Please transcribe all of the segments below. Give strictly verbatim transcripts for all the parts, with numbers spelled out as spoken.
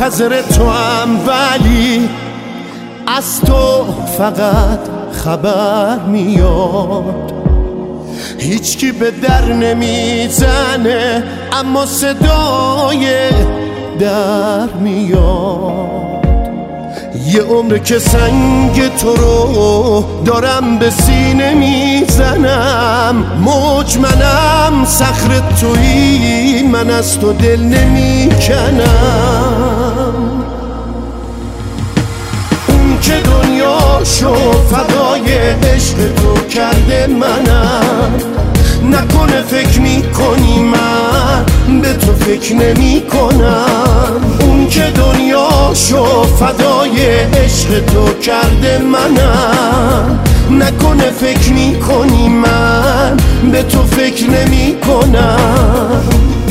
منتظر تو هم، ولی از تو فقط خبر میاد. هیچکی به در نمیزنه اما صدای در میاد. یه عمر که سنگ تو رو دارم به سینه میزنم، موج منم صخره تویی، من از تو دل نمیکنم. اون که دنیاشو فدای عشق تو کرده منم، نکنه فکر میکنی من به تو فکر نمی کنم. اون که دنیاشو فدای عشق تو کرده منم، نکنه فکر میکنی من به تو فکر نمی کنم.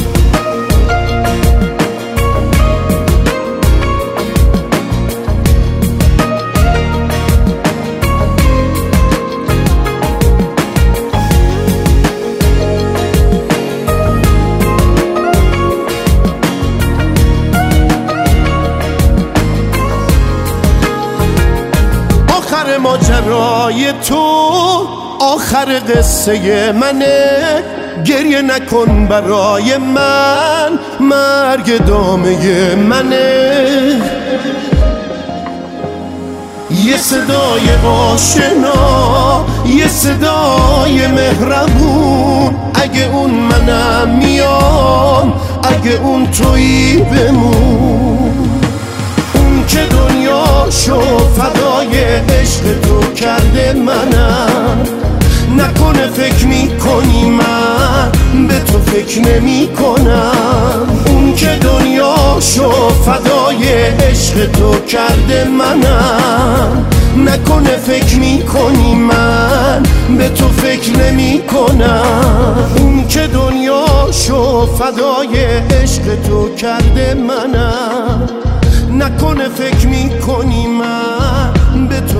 آخر ماجرای تو آخر قصه منه، گریه نکن برای من، مرگ دامه منه. یه صدای آشنا، یه صدای مهربون، اگه اون منم میام، اگه اون تویی بمون. اون که دنیاشو فدای عشق تو کرده منم، نکنه فکر میکنی من به تو فکر نمی کنم. اون که دنیاشو فدای عشق تو کرده منم، نکنه فکر میکنی من به تو فکر نمی کنم. اون که دنیاشو فدای عشق تو کرده منم، نکنه فکر میکنی من به